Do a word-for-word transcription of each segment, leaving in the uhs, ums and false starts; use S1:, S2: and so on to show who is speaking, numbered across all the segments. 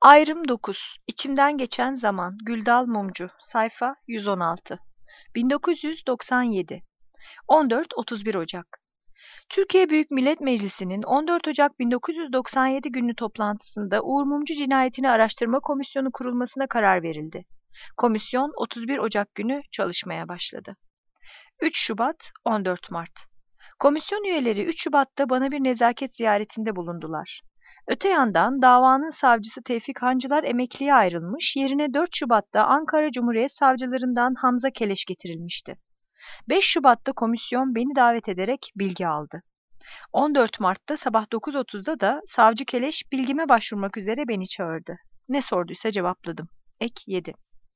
S1: Ayrım dokuz. İçimden geçen zaman. Güldal Mumcu. Sayfa yüz on altı. bin dokuz yüz doksan yedi. on dört otuz bir Ocak. Türkiye Büyük Millet Meclisi'nin on dört Ocak bin dokuz yüz doksan yedi günlü toplantısında Uğur Mumcu cinayetini araştırma komisyonu kurulmasına karar verildi. Komisyon otuz bir Ocak günü çalışmaya başladı. üç Şubat, on dört Mart. Komisyon üyeleri üç Şubat'ta bana bir nezaket ziyaretinde bulundular. Öte yandan davanın savcısı Tevfik Hancılar emekliye ayrılmış, yerine dört Şubat'ta Ankara Cumhuriyet Savcılarından Hamza Keleş getirilmişti. beş Şubat'ta komisyon beni davet ederek bilgi aldı. on dört Mart'ta sabah dokuz otuzda da savcı Keleş bilgime başvurmak üzere beni çağırdı. Ne sorduysa cevapladım. Ek yedi.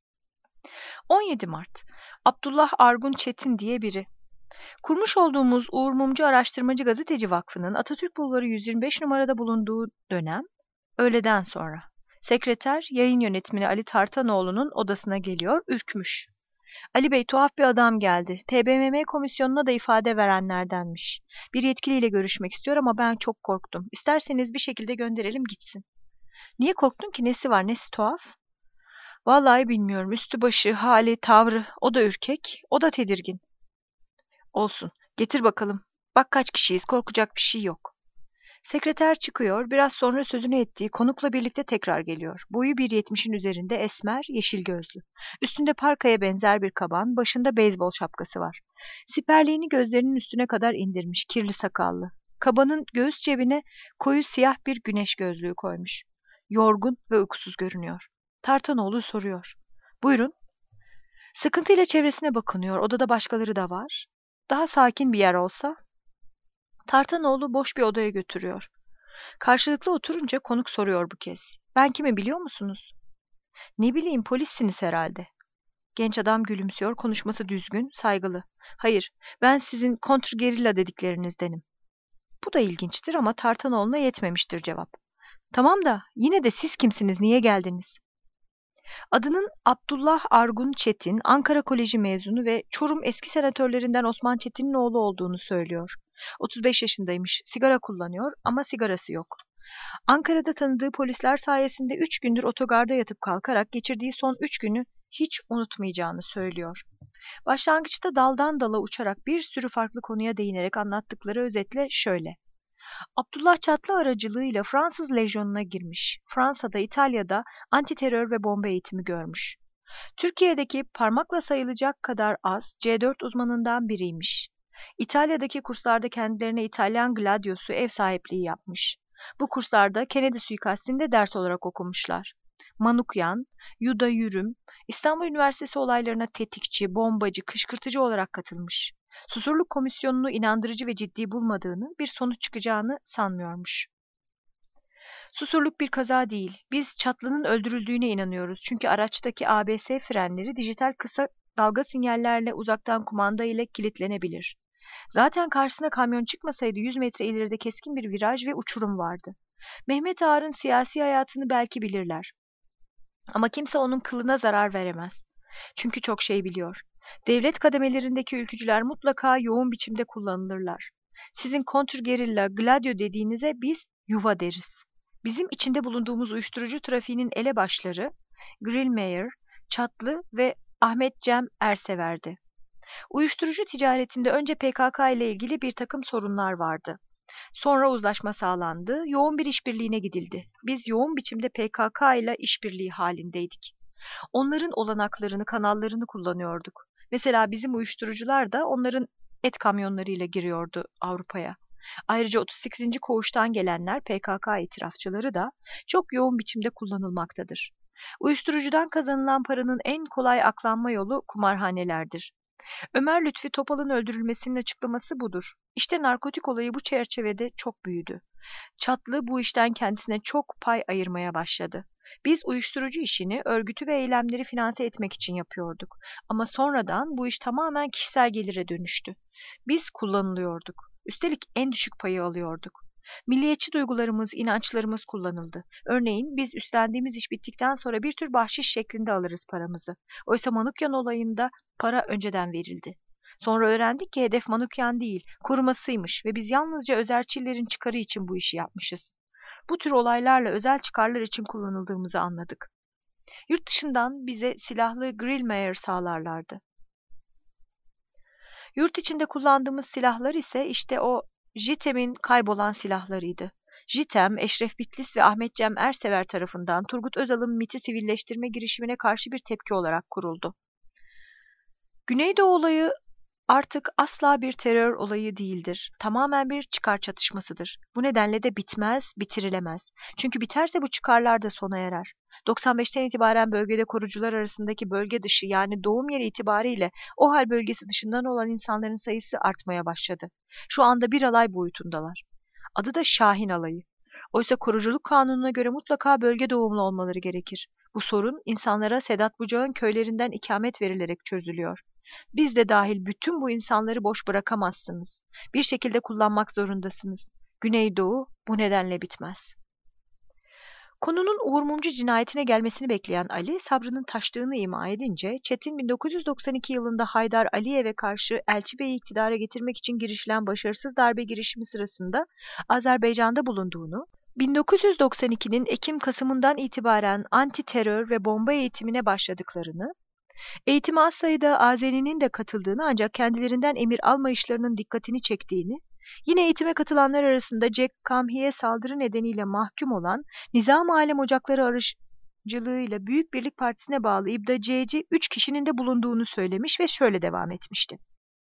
S1: on yedi Mart. Abdullah Argun Çetin diye biri. Kurmuş olduğumuz Uğur Mumcu Araştırmacı Gazeteci Vakfı'nın Atatürk Bulvarı yüz yirmi beş numarada bulunduğu dönem, öğleden sonra. Sekreter, yayın yönetmeni Ali Tartanoğlu'nun odasına geliyor, ürkmüş. Ali Bey, tuhaf bir adam geldi. T B M M komisyonuna da ifade verenlerdenmiş. Bir yetkiliyle görüşmek istiyor ama ben çok korktum. İsterseniz bir şekilde gönderelim gitsin. Niye korktun ki? Nesi var? Nesi tuhaf? Vallahi bilmiyorum. Üstü başı, hali, tavrı. O da ürkek, o da tedirgin. Olsun. Getir bakalım. Bak kaç kişiyiz. Korkacak bir şey yok. Sekreter çıkıyor. Biraz sonra sözünü ettiği konukla birlikte tekrar geliyor. Boyu bir yetmişin üzerinde, esmer, yeşil gözlü. Üstünde parkaya benzer bir kaban, başında beyzbol şapkası var. Siperliğini gözlerinin üstüne kadar indirmiş, kirli sakallı. Kabanın göğüs cebine koyu siyah bir güneş gözlüğü koymuş. Yorgun ve uykusuz görünüyor. Tartanoğlu soruyor. Buyurun. Sıkıntıyla çevresine bakınıyor. Odada başkaları da var. Daha sakin bir yer olsa. Tartanoğlu boş bir odaya götürüyor. Karşılıklı oturunca konuk soruyor bu kez. Ben kimi biliyor musunuz? Ne bileyim, polissiniz herhalde. Genç adam gülümsüyor, konuşması düzgün, saygılı. Hayır, ben sizin kontrgerilla dediklerinizdenim. Bu da ilginçtir ama Tartanoğlu'na yetmemiştir cevap. Tamam da yine de siz kimsiniz, niye geldiniz? Adının Abdullah Argun Çetin, Ankara Koleji mezunu ve Çorum eski senatörlerinden Osman Çetin'in oğlu olduğunu söylüyor. otuz beş yaşındaymış, sigara kullanıyor ama sigarası yok. Ankara'da tanıdığı polisler sayesinde üç gündür otogarda yatıp kalkarak geçirdiği son üç günü hiç unutmayacağını söylüyor. Başlangıçta daldan dala uçarak bir sürü farklı konuya değinerek anlattıkları özetle şöyle. Abdullah Çatlı aracılığıyla Fransız lejyonuna girmiş. Fransa'da, İtalya'da antiterör ve bomba eğitimi görmüş. Türkiye'deki parmakla sayılacak kadar az C dört uzmanından biriymiş. İtalya'daki kurslarda kendilerine İtalyan Gladiosu ev sahipliği yapmış. Bu kurslarda Kennedy suikastinde ders olarak okumuşlar. Manukyan, Yuda Yürüm, İstanbul Üniversitesi olaylarına tetikçi, bombacı, kışkırtıcı olarak katılmış. Susurluk Komisyonu'nu inandırıcı ve ciddi bulmadığını, bir sonuç çıkacağını sanmıyormuş. Susurluk bir kaza değil. Biz Çatlı'nın öldürüldüğüne inanıyoruz. Çünkü araçtaki A B S frenleri dijital kısa dalga sinyallerle uzaktan kumanda ile kilitlenebilir. Zaten karşısına kamyon çıkmasaydı yüz metre ileride keskin bir viraj ve uçurum vardı. Mehmet Ağar'ın siyasi hayatını belki bilirler. Ama kimse onun kılına zarar veremez. Çünkü çok şey biliyor. Devlet kademelerindeki ülkücüler mutlaka yoğun biçimde kullanılırlar. Sizin kontrgerilla, Gladio dediğinize biz yuva deriz. Bizim içinde bulunduğumuz uyuşturucu trafiğinin elebaşları Grillmeyer, Çatlı ve Ahmet Cem Ersever'di. Uyuşturucu ticaretinde önce P K K ile ilgili bir takım sorunlar vardı. Sonra uzlaşma sağlandı, yoğun bir işbirliğine gidildi. Biz yoğun biçimde P K K ile işbirliği halindeydik. Onların olanaklarını, kanallarını kullanıyorduk. Mesela bizim uyuşturucular da onların et kamyonlarıyla giriyordu Avrupa'ya. Ayrıca otuz sekizinci koğuştan gelenler P K K itirafçıları da çok yoğun biçimde kullanılmaktadır. Uyuşturucudan kazanılan paranın en kolay aklanma yolu kumarhanelerdir. Ömer Lütfi Topal'ın öldürülmesinin açıklaması budur. İşte narkotik olayı bu çerçevede çok büyüdü. Çatlı bu işten kendisine çok pay ayırmaya başladı. Biz uyuşturucu işini, örgütü ve eylemleri finanse etmek için yapıyorduk. Ama sonradan bu iş tamamen kişisel gelire dönüştü. Biz kullanılıyorduk. Üstelik en düşük payı alıyorduk. Milliyetçi duygularımız, inançlarımız kullanıldı. Örneğin biz üstlendiğimiz iş bittikten sonra bir tür bahşiş şeklinde alırız paramızı. Oysa Manukyan olayında para önceden verildi. Sonra öğrendik ki hedef Manukyan değil, korumasıymış ve biz yalnızca özerçillerin çıkarı için bu işi yapmışız. bu tür olaylarla özel çıkarlar için kullanıldığımızı anladık. Yurt dışından bize silahlı Grillmeier sağlarlardı. Yurt içinde kullandığımız silahlar ise işte o JITEM'in kaybolan silahlarıydı. JITEM, Eşref Bitlis ve Ahmet Cem Ersever tarafından Turgut Özal'ın MİT'i sivilleştirme girişimine karşı bir tepki olarak kuruldu. Güneydoğu olayı artık asla bir terör olayı değildir. Tamamen bir çıkar çatışmasıdır. Bu nedenle de bitmez, bitirilemez. Çünkü biterse bu çıkarlar da sona erer. doksan beşten itibaren bölgede korucular arasındaki bölge dışı yani doğum yeri itibariyle OHAL bölgesi dışından olan insanların sayısı artmaya başladı. Şu anda bir alay boyutundalar. Adı da Şahin alayı. Oysa koruculuk kanununa göre mutlaka bölge doğumlu olmaları gerekir. Bu sorun insanlara Sedat Bucak'ın köylerinden ikamet verilerek çözülüyor. Biz de dahil bütün bu insanları boş bırakamazsınız. Bir şekilde kullanmak zorundasınız. Güneydoğu bu nedenle bitmez. Konunun Uğur Mumcu cinayetine gelmesini bekleyen Ali, sabrının taştığını ima edince, Çetin bin dokuz yüz doksan iki yılında Haydar Aliyev'e karşı Elçi Bey'i iktidara getirmek için girişilen başarısız darbe girişimi sırasında Azerbaycan'da bulunduğunu, bin dokuz yüz doksan ikinin Ekim-Kasım'ından itibaren anti terör ve bomba eğitimine başladıklarını, eğitime az sayıda Azeri'nin de katıldığını ancak kendilerinden emir almayışlarının dikkatini çektiğini, yine eğitime katılanlar arasında Jack Kamhi'ye saldırı nedeniyle mahkum olan Nizam-ı Alem Ocakları aracılığıyla Büyük Birlik Partisi'ne bağlı İbdaciyeci üç kişinin de bulunduğunu söylemiş ve şöyle devam etmişti.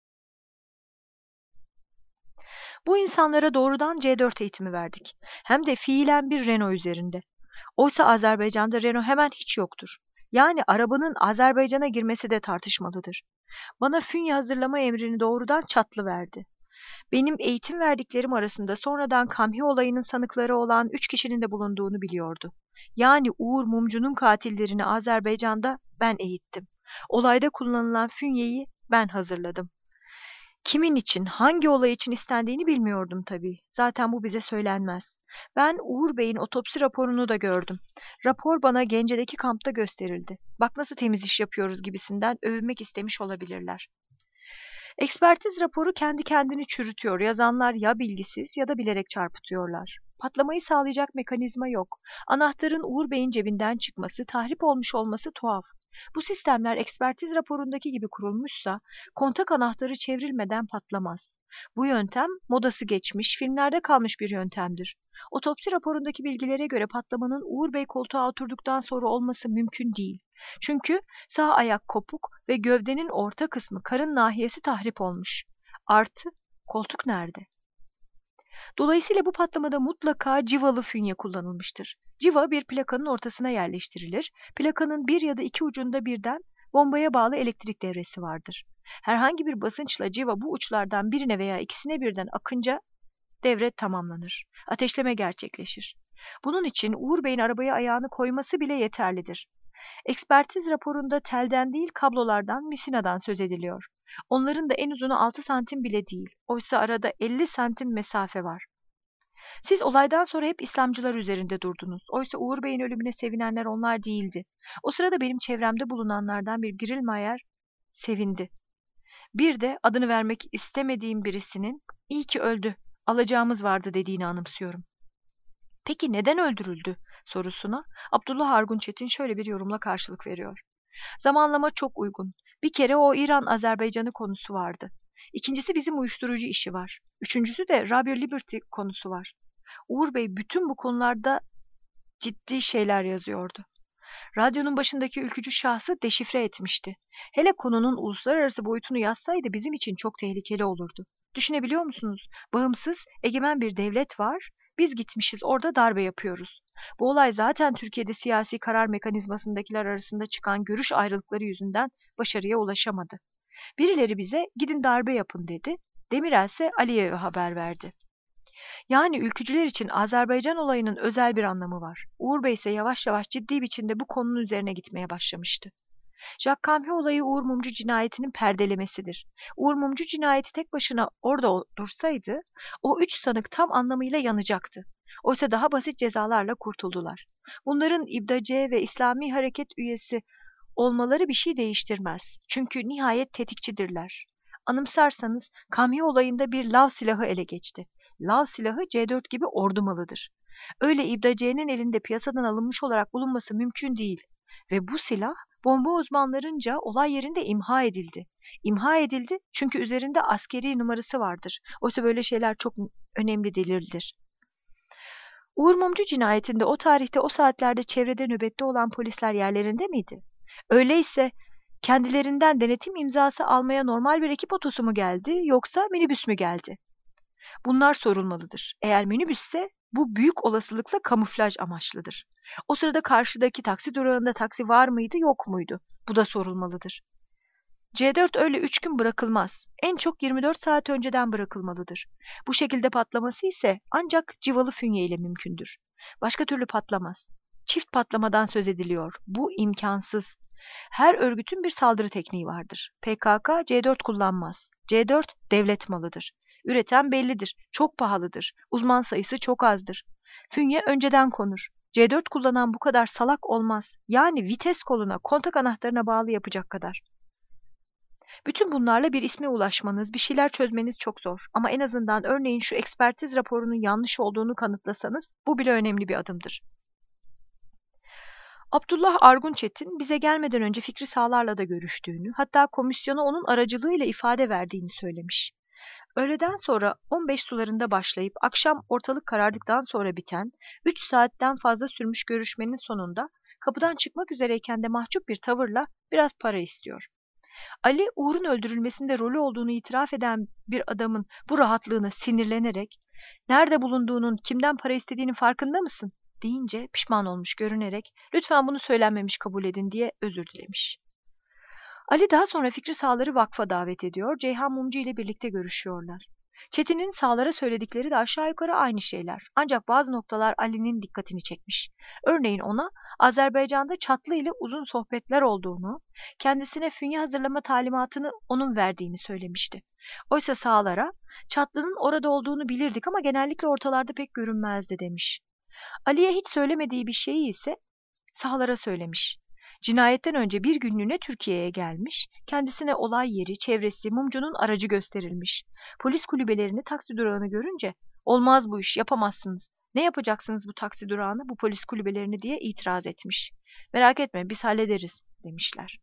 S1: Bu insanlara doğrudan C dört eğitimi verdik. Hem de fiilen bir Renault üzerinde. Oysa Azerbaycan'da Renault hemen hiç yoktur. Yani arabanın Azerbaycan'a girmesi de tartışmalıdır. Bana fünye hazırlama emrini doğrudan Çatlı verdi. Benim eğitim verdiklerim arasında sonradan Kamhi olayının sanıkları olan üç kişinin de bulunduğunu biliyordu. Yani Uğur Mumcu'nun katillerini Azerbaycan'da ben eğittim. Olayda kullanılan fünyeyi ben hazırladım. Kimin için, hangi olay için istendiğini bilmiyordum tabii. Zaten bu bize söylenmez. Ben Uğur Bey'in otopsi raporunu da gördüm. Rapor bana Gence'deki kampta gösterildi. Bak nasıl temiz iş yapıyoruz gibisinden övünmek istemiş olabilirler. Ekspertiz raporu kendi kendini çürütüyor. Yazanlar ya bilgisiz ya da bilerek çarpıtıyorlar. Patlamayı sağlayacak mekanizma yok. Anahtarın Uğur Bey'in cebinden çıkması, tahrip olmuş olması tuhaf. Bu sistemler ekspertiz raporundaki gibi kurulmuşsa, kontak anahtarı çevrilmeden patlamaz. Bu yöntem modası geçmiş, filmlerde kalmış bir yöntemdir. Otopsi raporundaki bilgilere göre patlamanın Uğur Bey koltuğa oturduktan sonra olması mümkün değil. Çünkü sağ ayak kopuk ve gövdenin orta kısmı karın nahiyesi tahrip olmuş. Artı koltuk nerede? Dolayısıyla bu patlamada mutlaka civalı fünye kullanılmıştır. Civa bir plakanın ortasına yerleştirilir. Plakanın bir ya da iki ucunda birden bombaya bağlı elektrik devresi vardır. Herhangi bir basınçla civa bu uçlardan birine veya ikisine birden akınca devre tamamlanır. Ateşleme gerçekleşir. Bunun için Uğur Bey'in arabaya ayağını koyması bile yeterlidir. Ekspertiz raporunda telden değil kablolardan, misinadan söz ediliyor. Onların da en uzunu altı santim bile değil. Oysa arada elli santim mesafe var. Siz olaydan sonra hep İslamcılar üzerinde durdunuz. Oysa Uğur Bey'in ölümüne sevinenler onlar değildi. O sırada benim çevremde bulunanlardan bir Grillmeier sevindi. Bir de adını vermek istemediğim birisinin iyi ki öldü, alacağımız vardı dediğini anımsıyorum. Peki neden öldürüldü sorusuna Abdullah Argun Çetin şöyle bir yorumla karşılık veriyor. Zamanlama çok uygun. Bir kere o İran-Azerbaycan'ı konusu vardı. İkincisi bizim uyuşturucu işi var. Üçüncüsü de Radio Liberty konusu var. Uğur Bey bütün bu konularda ciddi şeyler yazıyordu. Radyonun başındaki ülkücü şahsı deşifre etmişti. Hele konunun uluslararası boyutunu yazsaydı bizim için çok tehlikeli olurdu. Düşünebiliyor musunuz? Bağımsız, egemen bir devlet var. Biz gitmişiz orada darbe yapıyoruz. Bu olay zaten Türkiye'de siyasi karar mekanizmasındakiler arasında çıkan görüş ayrılıkları yüzünden başarıya ulaşamadı. Birileri bize gidin darbe yapın dedi. Demirel ise Aliyev'e haber verdi. Yani ülkücüler için Azerbaycan olayının özel bir anlamı var. Uğur Bey ise yavaş yavaş ciddi biçimde bu konunun üzerine gitmeye başlamıştı. Jack Kamhi olayı Uğur Mumcu cinayetinin perdelemesidir. Uğur Mumcu cinayeti tek başına orada dursaydı, o üç sanık tam anlamıyla yanacaktı. Oysa daha basit cezalarla kurtuldular. Bunların İbdaciye ve İslami Hareket üyesi olmaları bir şey değiştirmez. Çünkü nihayet tetikçidirler. Anımsarsanız Kamhi olayında bir lav silahı ele geçti. Lav silahı C dört gibi ordu malıdır. Öyle İbdaciye'nin elinde piyasadan alınmış olarak bulunması mümkün değil. Ve bu silah bomba uzmanlarınca olay yerinde imha edildi. İmha edildi çünkü üzerinde askeri numarası vardır. Oysa böyle şeyler çok önemli delildir. Uğur Mumcu cinayetinde o tarihte o saatlerde çevrede nöbette olan polisler yerlerinde miydi? Öyleyse kendilerinden denetim imzası almaya normal bir ekip otosu mu geldi yoksa minibüs mü geldi? Bunlar sorulmalıdır. Eğer minibüsse bu büyük olasılıkla kamuflaj amaçlıdır. O sırada karşıdaki taksi durağında taksi var mıydı yok muydu? Bu da sorulmalıdır. C dört öyle üç gün bırakılmaz. En çok yirmi dört saat önceden bırakılmalıdır. Bu şekilde patlaması ise ancak civalı fünye ile mümkündür. Başka türlü patlamaz. Çift patlamadan söz ediliyor. Bu imkansız. Her örgütün bir saldırı tekniği vardır. P K K C dört kullanmaz. C dört devlet malıdır. Üreten bellidir. Çok pahalıdır. Uzman sayısı çok azdır. Fünye önceden konur. C dört kullanan bu kadar salak olmaz. Yani vites koluna, kontak anahtarına bağlı yapacak kadar. Bütün bunlarla bir isme ulaşmanız, bir şeyler çözmeniz çok zor. Ama en azından örneğin şu ekspertiz raporunun yanlış olduğunu kanıtlasanız bu bile önemli bir adımdır. Abdullah Argun Çetin bize gelmeden önce Fikri Sağlar'la da görüştüğünü, hatta komisyona onun aracılığıyla ifade verdiğini söylemiş. Öğleden sonra on beş sularında başlayıp akşam ortalık karardıktan sonra biten, üç saatten fazla sürmüş görüşmenin sonunda kapıdan çıkmak üzereyken de mahcup bir tavırla biraz para istiyor. Ali, Uğur'un öldürülmesinde rolü olduğunu itiraf eden bir adamın bu rahatlığına sinirlenerek, "Nerede bulunduğunun, kimden para istediğinin farkında mısın?" deyince pişman olmuş görünerek, "Lütfen bunu söylenmemiş kabul edin." diye özür dilemiş. Ali daha sonra Fikri Sağlar'ı vakfa davet ediyor, Ceyhan Mumcu ile birlikte görüşüyorlar. Çetin'in Sağlar'a söyledikleri de aşağı yukarı aynı şeyler. Ancak bazı noktalar Ali'nin dikkatini çekmiş. Örneğin ona Azerbaycan'da Çatlı ile uzun sohbetler olduğunu, kendisine fünye hazırlama talimatını onun verdiğini söylemişti. Oysa Sağlar'a Çatlı'nın orada olduğunu bilirdik ama genellikle ortalarda pek görünmezdi demiş. Ali'ye hiç söylemediği bir şeyi ise Sağlar'a söylemiş. Cinayetten önce bir günlüğüne Türkiye'ye gelmiş, kendisine olay yeri, çevresi, Mumcu'nun aracı gösterilmiş. Polis kulübelerini, taksi durağını görünce, "Olmaz bu iş, yapamazsınız. Ne yapacaksınız bu taksi durağını, bu polis kulübelerini?" diye itiraz etmiş. "Merak etme, biz hallederiz." demişler.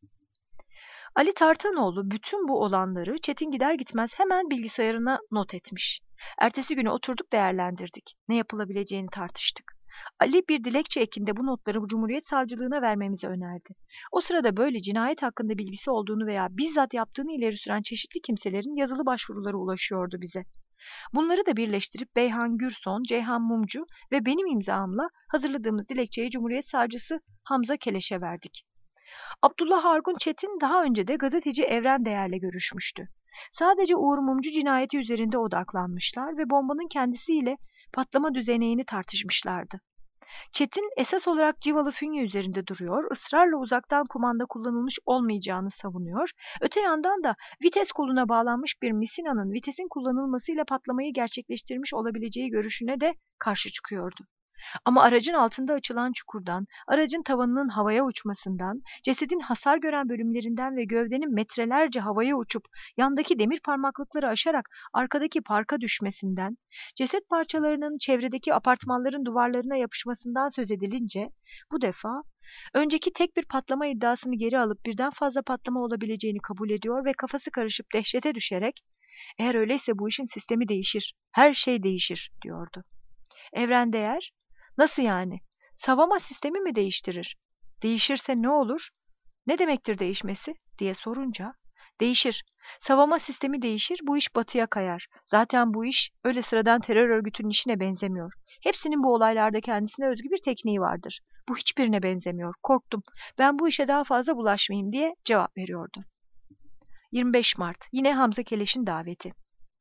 S1: Ali Tartanoğlu bütün bu olanları Çetin gider gitmez hemen bilgisayarına not etmiş. Ertesi günü oturduk, değerlendirdik. Ne yapılabileceğini tartıştık. Ali bir dilekçe ekinde bu notları Cumhuriyet Savcılığına vermemizi önerdi. O sırada böyle cinayet hakkında bilgisi olduğunu veya bizzat yaptığını ileri süren çeşitli kimselerin yazılı başvuruları ulaşıyordu bize. Bunları da birleştirip Beyhan Gürson, Ceyhan Mumcu ve benim imzamla hazırladığımız dilekçeyi Cumhuriyet Savcısı Hamza Keleş'e verdik. Abdullah Argun Çetin daha önce de gazeteci Evren Değer'le görüşmüştü. Sadece Uğur Mumcu cinayeti üzerinde odaklanmışlar ve bombanın kendisiyle patlama düzeneğini tartışmışlardı. Çetin esas olarak civalı fünye üzerinde duruyor, ısrarla uzaktan kumanda kullanılmış olmayacağını savunuyor. Öte yandan da vites koluna bağlanmış bir misinanın vitesin kullanılmasıyla patlamayı gerçekleştirmiş olabileceği görüşüne de karşı çıkıyordu. Ama aracın altında açılan çukurdan, aracın tavanının havaya uçmasından, cesedin hasar gören bölümlerinden ve gövdenin metrelerce havaya uçup yandaki demir parmaklıkları aşarak arkadaki parka düşmesinden, ceset parçalarının çevredeki apartmanların duvarlarına yapışmasından söz edilince, bu defa önceki tek bir patlama iddiasını geri alıp birden fazla patlama olabileceğini kabul ediyor ve kafası karışıp dehşete düşerek, "Eğer öyleyse bu işin sistemi değişir, her şey değişir." diyordu. Evren Değer, "Nasıl yani? Savunma sistemi mi değiştirir? Değişirse ne olur? Ne demektir değişmesi?" diye sorunca, "Değişir. Savunma sistemi değişir, bu iş batıya kayar. Zaten bu iş öyle sıradan terör örgütünün işine benzemiyor. Hepsinin bu olaylarda kendisine özgü bir tekniği vardır. Bu hiçbirine benzemiyor. Korktum. Ben bu işe daha fazla bulaşmayayım." diye cevap veriyordu. yirmi beş Mart, yine Hamza Keleş'in daveti.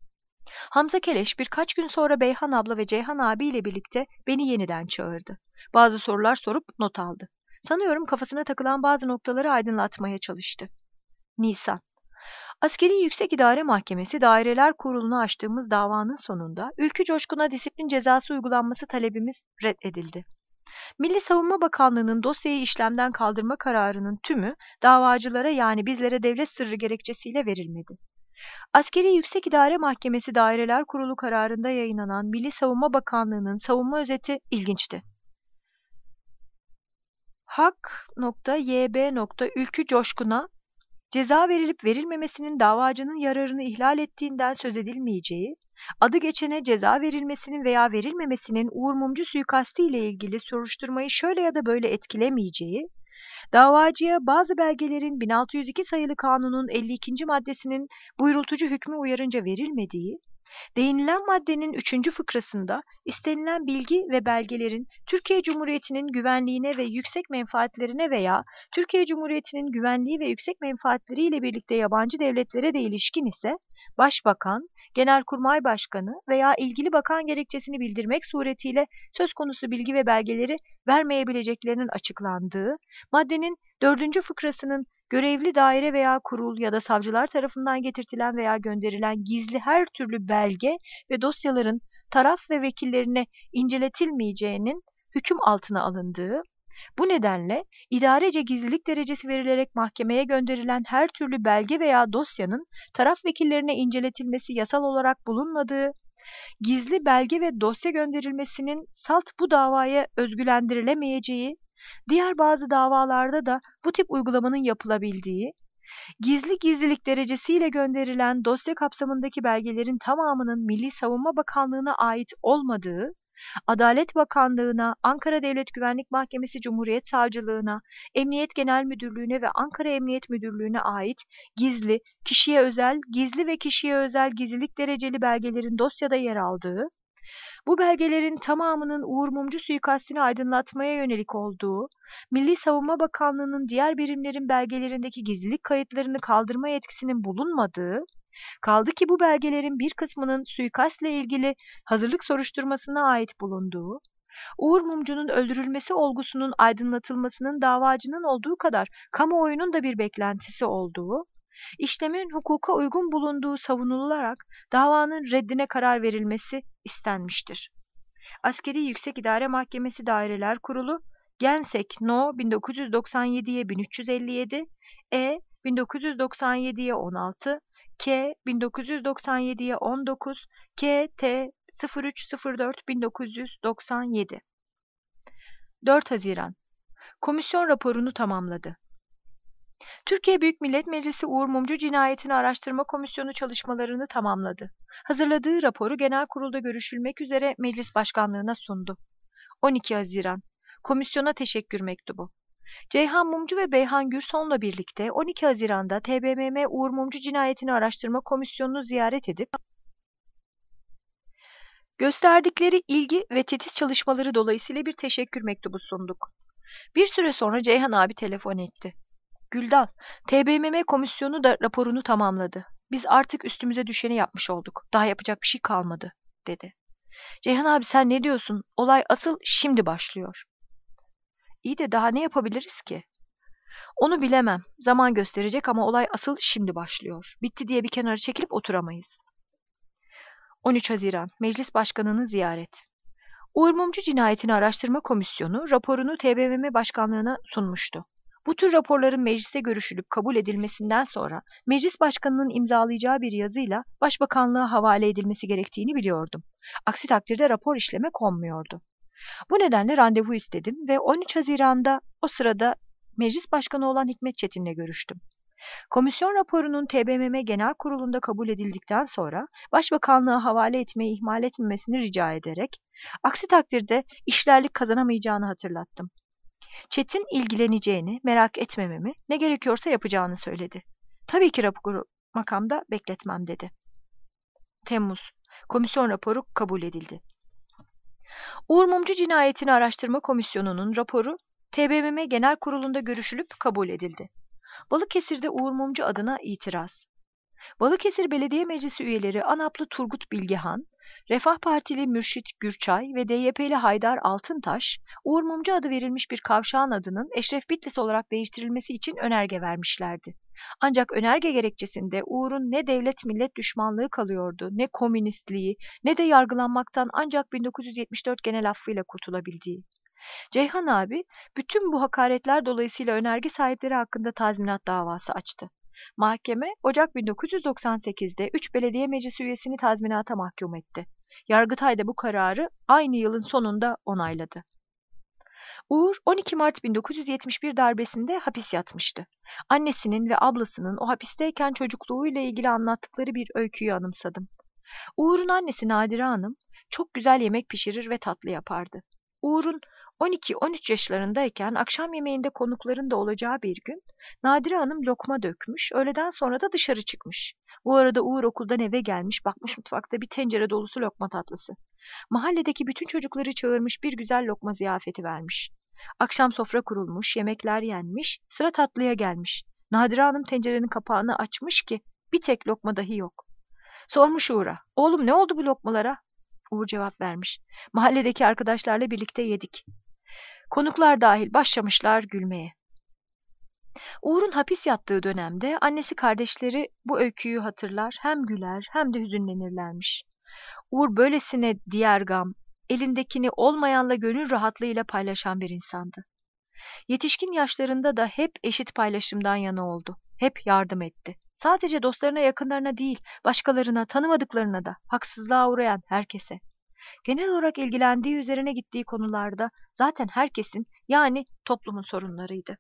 S1: Hamza Keleş birkaç gün sonra Beyhan abla ve Ceyhan abiyle birlikte beni yeniden çağırdı. Bazı sorular sorup not aldı. Sanıyorum kafasına takılan bazı noktaları aydınlatmaya çalıştı. Nisan. Askeri Yüksek İdare Mahkemesi Daireler Kurulu'na açtığımız davanın sonunda Ülkü Coşkun'a disiplin cezası uygulanması talebimiz reddedildi. Milli Savunma Bakanlığı'nın dosyayı işlemden kaldırma kararının tümü davacılara, yani bizlere devlet sırrı gerekçesiyle verilmedi. Askeri Yüksek İdare Mahkemesi Daireler Kurulu kararında yayınlanan Milli Savunma Bakanlığı'nın savunma özeti ilginçti. Hak.Y B. Ülkü Coşkun'a ceza verilip verilmemesinin davacının yararını ihlal ettiğinden söz edilmeyeceği, adı geçene ceza verilmesinin veya verilmemesinin Uğur Mumcu suikasti ile ilgili soruşturmayı şöyle ya da böyle etkilemeyeceği, davacıya bazı belgelerin bin altı yüz iki sayılı kanunun elli ikinci maddesinin buyurultucu hükmü uyarınca verilmediği, değinilen maddenin üçüncü fıkrasında istenilen bilgi ve belgelerin Türkiye Cumhuriyeti'nin güvenliğine ve yüksek menfaatlerine veya Türkiye Cumhuriyeti'nin güvenliği ve yüksek menfaatleriyle birlikte yabancı devletlere de ilişkin ise Başbakan, Genelkurmay Başkanı veya ilgili bakan gerekçesini bildirmek suretiyle söz konusu bilgi ve belgeleri vermeyebileceklerinin açıklandığı, maddenin dördüncü fıkrasının görevli daire veya kurul ya da savcılar tarafından getirtilen veya gönderilen gizli her türlü belge ve dosyaların taraf ve vekillerine inceletilmeyeceğinin hüküm altına alındığı, bu nedenle idarece gizlilik derecesi verilerek mahkemeye gönderilen her türlü belge veya dosyanın taraf vekillerine inceletilmesi yasal olarak bulunmadığı, gizli belge ve dosya gönderilmesinin salt bu davaya özgülendirilemeyeceği, diğer bazı davalarda da bu tip uygulamanın yapılabildiği, gizli gizlilik derecesiyle gönderilen dosya kapsamındaki belgelerin tamamının Milli Savunma Bakanlığı'na ait olmadığı, Adalet Bakanlığı'na, Ankara Devlet Güvenlik Mahkemesi Cumhuriyet Savcılığına, Emniyet Genel Müdürlüğü'ne ve Ankara Emniyet Müdürlüğü'ne ait gizli, kişiye özel, gizli ve kişiye özel gizlilik dereceli belgelerin dosyada yer aldığı, bu belgelerin tamamının Uğur Mumcu suikastini aydınlatmaya yönelik olduğu, Milli Savunma Bakanlığı'nın diğer birimlerin belgelerindeki gizlilik kayıtlarını kaldırma yetkisinin bulunmadığı, kaldı ki bu belgelerin bir kısmının suikastla ilgili hazırlık soruşturmasına ait bulunduğu, Uğur Mumcu'nun öldürülmesi olgusunun aydınlatılmasının davacının olduğu kadar kamuoyunun da bir beklentisi olduğu, işlemin hukuka uygun bulunduğu savunularak davanın reddine karar verilmesi istenmiştir. Askeri Yüksek İdare Mahkemesi Daireler Kurulu, Gensek No bin dokuz yüz doksan yediye bin üç yüz elli yedi, E bin dokuz yüz doksan yediye on altı, K bin dokuz yüz doksan yediye on dokuz, K T sıfır üç sıfır dört bin dokuz yüz doksan yedi. dört Haziran. Komisyon raporunu tamamladı. Türkiye Büyük Millet Meclisi Uğur Mumcu Cinayetini Araştırma Komisyonu çalışmalarını tamamladı. Hazırladığı raporu genel kurulda görüşülmek üzere Meclis Başkanlığına sundu. on iki Haziran. Komisyona teşekkür mektubu. Ceyhan Mumcu ve Beyhan Gürson'la birlikte on iki Haziran'da T B M M Uğur Mumcu Cinayetini Araştırma Komisyonu'nu ziyaret edip gösterdikleri ilgi ve titiz çalışmaları dolayısıyla bir teşekkür mektubu sunduk. Bir süre sonra Ceyhan abi telefon etti. Güldal, T B M M komisyonu da raporunu tamamladı. Biz artık üstümüze düşeni yapmış olduk. Daha yapacak bir şey kalmadı, dedi. Ceyhan abi sen ne diyorsun? Olay asıl şimdi başlıyor. İyi de daha ne yapabiliriz ki? Onu bilemem. Zaman gösterecek ama olay asıl şimdi başlıyor. Bitti diye bir kenara çekilip oturamayız. on üç Haziran. Meclis Başkanı'nı ziyaret. Uğur Mumcu Cinayetini Araştırma Komisyonu raporunu T B M M Başkanlığı'na sunmuştu. Bu tür raporların mecliste görüşülüp kabul edilmesinden sonra Meclis Başkanı'nın imzalayacağı bir yazıyla Başbakanlığa havale edilmesi gerektiğini biliyordum. Aksi takdirde rapor işleme konmuyordu. Bu nedenle randevu istedim ve on üç Haziran'da o sırada Meclis Başkanı olan Hikmet Çetin'le görüştüm. Komisyon raporunun T B M M Genel Kurulu'nda kabul edildikten sonra Başbakanlığa havale etmeyi ihmal etmemesini rica ederek, aksi takdirde işlerlik kazanamayacağını hatırlattım. Çetin ilgileneceğini, merak etmememi, ne gerekiyorsa yapacağını söyledi. Tabii ki raporu makamda bekletmem dedi. Temmuz. Komisyon raporu kabul edildi. Uğur Mumcu Cinayetini Araştırma Komisyonu'nun raporu T B M M Genel Kurulu'nda görüşülüp kabul edildi. Balıkesir'de Uğur Mumcu adına itiraz. Balıkesir Belediye Meclisi üyeleri ANAP'lı Turgut Bilgehan, Refah Partili Mürşit Gürçay ve D Y P'li Haydar Altıntaş, Uğur Mumcu adı verilmiş bir kavşağın adının Eşref Bitlis olarak değiştirilmesi için önerge vermişlerdi. Ancak önerge gerekçesinde Uğur'un ne devlet millet düşmanlığı kalıyordu, ne komünistliği, ne de yargılanmaktan ancak bin dokuz yüz yetmiş dört genel affıyla kurtulabildiği. Ceyhan abi, bütün bu hakaretler dolayısıyla önerge sahipleri hakkında tazminat davası açtı. Mahkeme, Ocak bin dokuz yüz doksan sekizde üç belediye meclisi üyesini tazminata mahkum etti. Yargıtay da bu kararı aynı yılın sonunda onayladı. Uğur, on iki Mart bin dokuz yüz yetmiş bir darbesinde hapis yatmıştı. Annesinin ve ablasının o hapisteyken çocukluğuyla ilgili anlattıkları bir öyküyü anımsadım. Uğur'un annesi Nadire Hanım çok güzel yemek pişirir ve tatlı yapardı. Uğur'un on iki on üç yaşlarındayken akşam yemeğinde konukların da olacağı bir gün Nadire Hanım lokma dökmüş, öğleden sonra da dışarı çıkmış. Bu arada Uğur okuldan eve gelmiş, bakmış mutfakta bir tencere dolusu lokma tatlısı. Mahalledeki bütün çocukları çağırmış, bir güzel lokma ziyafeti vermiş. Akşam sofra kurulmuş, yemekler yenmiş, sıra tatlıya gelmiş. Nadire Hanım tencerenin kapağını açmış ki bir tek lokma dahi yok. Sormuş Uğur'a, oğlum ne oldu bu lokmalara? Uğur cevap vermiş. Mahalledeki arkadaşlarla birlikte yedik. Konuklar dahil başlamışlar gülmeye. Uğur'un hapis yattığı dönemde annesi kardeşleri bu öyküyü hatırlar, hem güler hem de hüzünlenirlermiş. Uğur böylesine diğer gam, elindekini olmayanla gönül rahatlığıyla paylaşan bir insandı. Yetişkin yaşlarında da hep eşit paylaşımdan yana oldu. Hep yardım etti. Sadece dostlarına, yakınlarına değil, başkalarına, tanımadıklarına da, haksızlığa uğrayan herkese. Genel olarak ilgilendiği, üzerine gittiği konularda zaten herkesin, yani toplumun sorunlarıydı.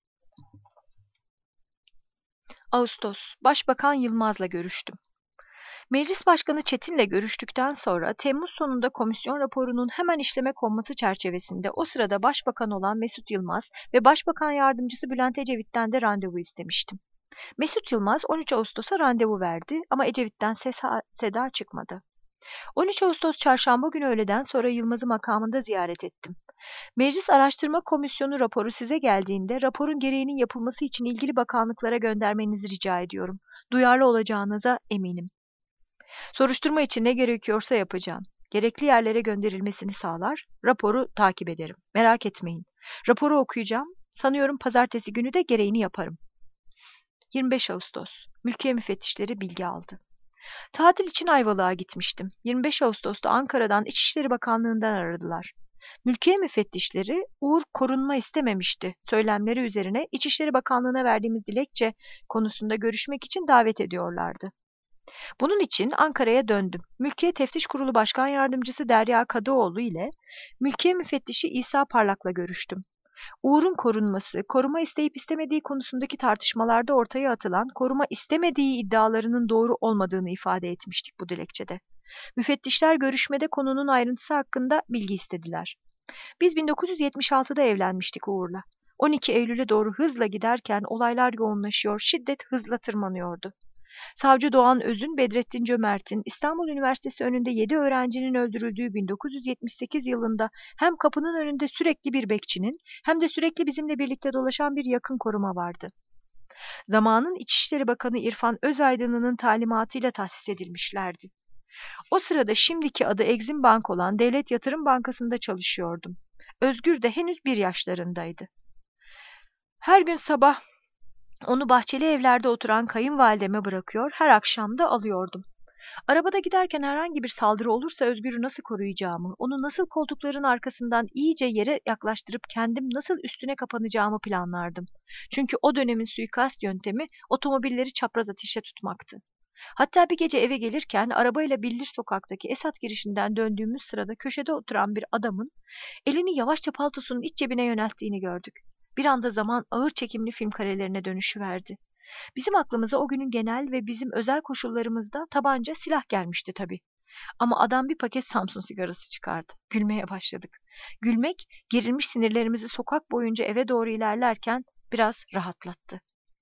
S1: Ağustos, Başbakan Yılmaz'la görüştüm. Meclis Başkanı Çetin'le görüştükten sonra Temmuz sonunda komisyon raporunun hemen işleme konması çerçevesinde o sırada Başbakan olan Mesut Yılmaz ve Başbakan Yardımcısı Bülent Ecevit'ten de randevu istemiştim. Mesut Yılmaz on üç Ağustos'a randevu verdi ama Ecevit'ten ses seda çıkmadı. on üç Ağustos Çarşamba günü öğleden sonra Yılmaz'ı makamında ziyaret ettim. Meclis Araştırma Komisyonu raporu size geldiğinde raporun gereğinin yapılması için ilgili bakanlıklara göndermenizi rica ediyorum. Duyarlı olacağınıza eminim. Soruşturma için ne gerekiyorsa yapacağım. Gerekli yerlere gönderilmesini sağlar, raporu takip ederim. Merak etmeyin. Raporu okuyacağım. Sanıyorum pazartesi günü de gereğini yaparım. yirmi beş Ağustos. Mülkiye müfettişleri bilgi aldı. Tatil için Ayvalık'a gitmiştim. yirmi beş Ağustos'ta Ankara'dan İçişleri Bakanlığı'ndan aradılar. Mülkiye müfettişleri Uğur korunma istememişti söylemleri üzerine İçişleri Bakanlığı'na verdiğimiz dilekçe konusunda görüşmek için davet ediyorlardı. Bunun için Ankara'ya döndüm. Mülkiye Teftiş Kurulu Başkan Yardımcısı Derya Kadıoğlu ile Mülkiye Müfettişi İsa Parlak'la görüştüm. Uğur'un korunması, koruma isteyip istemediği konusundaki tartışmalarda ortaya atılan koruma istemediği iddialarının doğru olmadığını ifade etmiştik bu dilekçede. Müfettişler görüşmede konunun ayrıntısı hakkında bilgi istediler. Biz bin dokuz yüz yetmiş altıda evlenmiştik Uğur'la. on iki Eylül'e doğru hızla giderken olaylar yoğunlaşıyor, şiddet hızla tırmanıyordu. Savcı Doğan Öz'ün, Bedrettin Cömert'in İstanbul Üniversitesi önünde yedi öğrencinin öldürüldüğü bin dokuz yüz yetmiş sekiz yılında hem kapının önünde sürekli bir bekçinin hem de sürekli bizimle birlikte dolaşan bir yakın koruma vardı. Zamanın İçişleri Bakanı İrfan Özaydın'ın talimatıyla tahsis edilmişlerdi. O sırada şimdiki adı Exim Bank olan Devlet Yatırım Bankası'nda çalışıyordum. Özgür de henüz bir yaşlarındaydı. Her gün sabah onu bahçeli evlerde oturan kayınvalideme bırakıyor, her akşam da alıyordum. Arabada giderken herhangi bir saldırı olursa Özgür'ü nasıl koruyacağımı, onu nasıl koltukların arkasından iyice yere yaklaştırıp kendim nasıl üstüne kapanacağımı planlardım. Çünkü o dönemin suikast yöntemi otomobilleri çapraz ateşe tutmaktı. Hatta bir gece eve gelirken arabayla Bildir Sokak'taki Esat girişinden döndüğümüz sırada köşede oturan bir adamın elini yavaşça paltosunun iç cebine yönelttiğini gördük. Bir anda zaman ağır çekimli film karelerine dönüşüverdi. Bizim aklımıza o günün genel ve bizim özel koşullarımızda tabanca, silah gelmişti tabii. Ama adam bir paket Samsun sigarası çıkardı. Gülmeye başladık. Gülmek, gerilmiş sinirlerimizi sokak boyunca eve doğru ilerlerken biraz rahatlattı.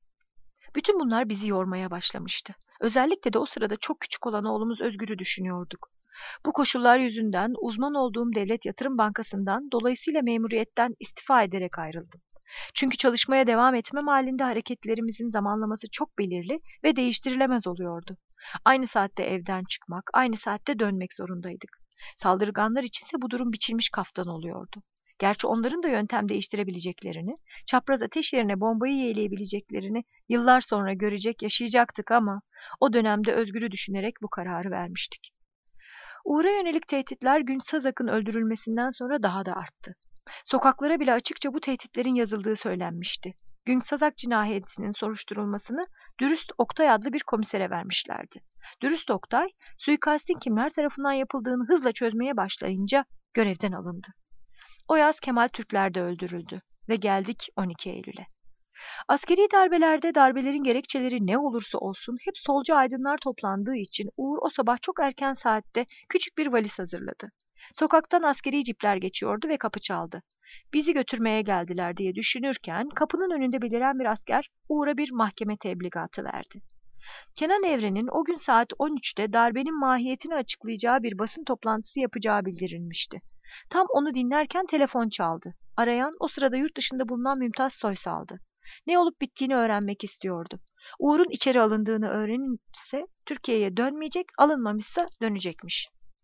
S1: Bütün bunlar bizi yormaya başlamıştı. Özellikle de o sırada çok küçük olan oğlumuz Özgür'ü düşünüyorduk. Bu koşullar yüzünden uzman olduğum Devlet Yatırım Bankası'ndan, dolayısıyla memuriyetten istifa ederek ayrıldım. Çünkü çalışmaya devam etmem halinde hareketlerimizin zamanlaması çok belirli ve değiştirilemez oluyordu. Aynı saatte evden çıkmak, aynı saatte dönmek zorundaydık. Saldırganlar içinse bu durum biçilmiş kaftan oluyordu. Gerçi onların da yöntem değiştirebileceklerini, çapraz ateş yerine bombayı yeğleyebileceklerini yıllar sonra görecek, yaşayacaktık ama o dönemde Özgür'ü düşünerek bu kararı vermiştik. Uğur'a yönelik tehditler Günç Sazak'ın öldürülmesinden sonra daha da arttı. Sokaklara bile açıkça bu tehditlerin yazıldığı söylenmişti. Günsazak cinayetinin soruşturulmasını Dürüst Oktay adlı bir komisere vermişlerdi. Dürüst Oktay, suikastin kimler tarafından yapıldığını hızla çözmeye başlayınca görevden alındı. O yaz Kemal Türkler de öldürüldü ve geldik on iki Eylül'e. Askeri darbelerde darbelerin gerekçeleri ne olursa olsun hep solcu aydınlar toplandığı için Uğur o sabah çok erken saatte küçük bir valiz hazırladı. Sokaktan askeri cipler geçiyordu ve kapı çaldı. Bizi götürmeye geldiler diye düşünürken kapının önünde beliren bir asker Uğur'a bir mahkeme tebligatı verdi. Kenan Evren'in o gün saat on üçte darbenin mahiyetini açıklayacağı bir basın toplantısı yapacağı bildirilmişti. Tam onu dinlerken telefon çaldı. Arayan o sırada yurt dışında bulunan Mümtaz Soysal'dı. Ne olup bittiğini öğrenmek istiyordu. Uğur'un içeri alındığını öğrenirse Türkiye'ye dönmeyecek, alınmamışsa dönecekmiş.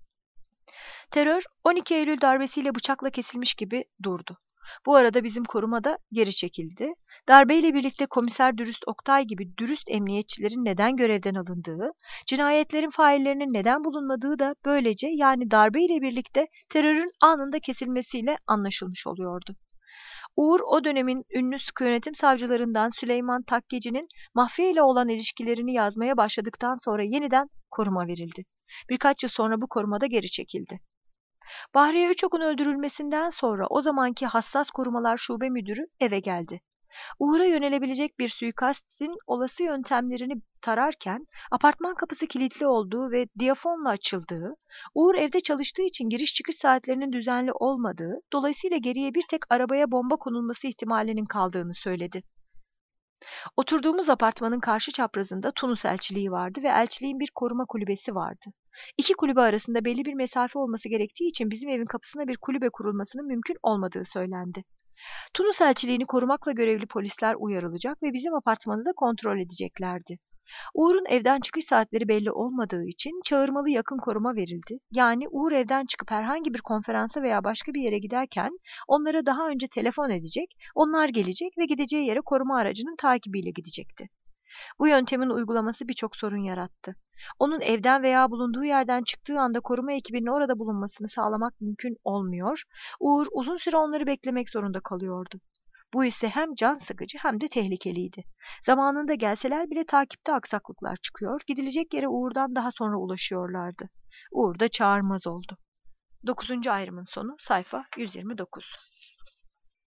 S1: Terör on iki Eylül darbesiyle bıçakla kesilmiş gibi durdu. Bu arada bizim koruma da geri çekildi. Darbeyle birlikte Komiser Dürüst Oktay gibi dürüst emniyetçilerin neden görevden alındığı, cinayetlerin faillerinin neden bulunmadığı da böylece yani darbeyle birlikte terörün anında kesilmesiyle anlaşılmış oluyordu. Uğur o dönemin ünlü sıkı yönetim savcılarından Süleyman Takkeci'nin mafya ile olan ilişkilerini yazmaya başladıktan sonra yeniden koruma verildi. Birkaç yıl sonra bu korumada geri çekildi. Bahriye Üçok'un öldürülmesinden sonra o zamanki Hassas Korumalar Şube Müdürü eve geldi. Uğur'a yönelebilecek bir suikastin olası yöntemlerini tararken apartman kapısı kilitli olduğu ve diyafonla açıldığı, Uğur evde çalıştığı için giriş çıkış saatlerinin düzenli olmadığı, dolayısıyla geriye bir tek arabaya bomba konulması ihtimalinin kaldığını söyledi. Oturduğumuz apartmanın karşı çaprazında Tunus elçiliği vardı ve elçiliğin bir koruma kulübesi vardı. İki kulübe arasında belli bir mesafe olması gerektiği için bizim evin kapısına bir kulübe kurulmasının mümkün olmadığı söylendi. Tunus elçiliğini korumakla görevli polisler uyarılacak ve bizim apartmanı da kontrol edeceklerdi. Uğur'un evden çıkış saatleri belli olmadığı için çağırmalı yakın koruma verildi. Yani Uğur evden çıkıp herhangi bir konferansa veya başka bir yere giderken onlara daha önce telefon edecek, onlar gelecek ve gideceği yere koruma aracının takibiyle gidecekti. Bu yöntemin uygulaması birçok sorun yarattı. Onun evden veya bulunduğu yerden çıktığı anda koruma ekibinin orada bulunmasını sağlamak mümkün olmuyor, Uğur uzun süre onları beklemek zorunda kalıyordu. Bu ise hem can sıkıcı hem de tehlikeliydi. Zamanında gelseler bile takipte aksaklıklar çıkıyor, gidilecek yere Uğur'dan daha sonra ulaşıyorlardı. Uğur da çağırmaz oldu. Dokuzuncu ayrımın sonu sayfa yüz yirmi dokuz.